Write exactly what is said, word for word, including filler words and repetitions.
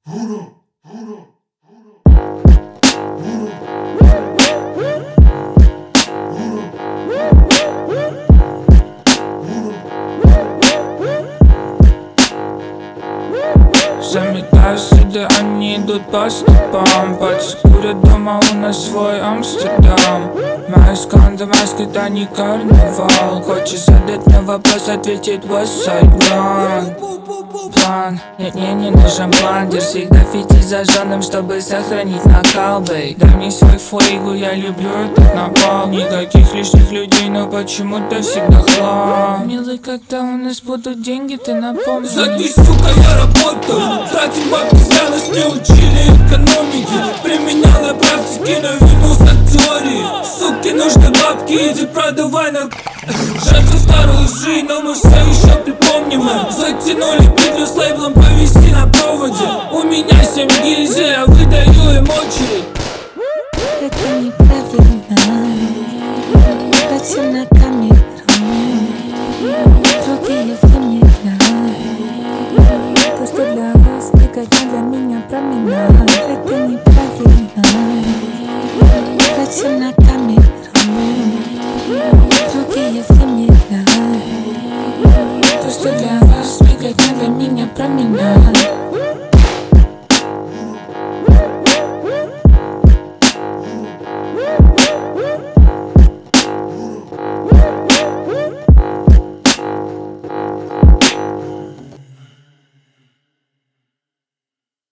Заметаю следы, они идут по стопам. Пальцы курят дома, у нас свой Амстердам. Моя сканда, маска, это не карнавал. Хочешь задать мне вопрос, ответить West Side Gun. План, нет, не, не нужен бландер. Всегда фити зажженным, чтобы сохранить накал, бей. Дай мне свой флейгу, я люблю этот напал. Никаких лишних людей, но почему-то всегда хлам. Милый, когда у нас будут деньги, ты напомни. Заткнись, сука, я работаю. Тратим бабки зря, нас не учили экономики. Применял на практике, но вернулся к теории. Суки, нужны бабки, иди продавай на... Жертвы старую жизнь, но мы все еще припомним. Затянули петлю с лейблом, повести на проводе. У меня семь гильзей, я выдаю им очередь. Это не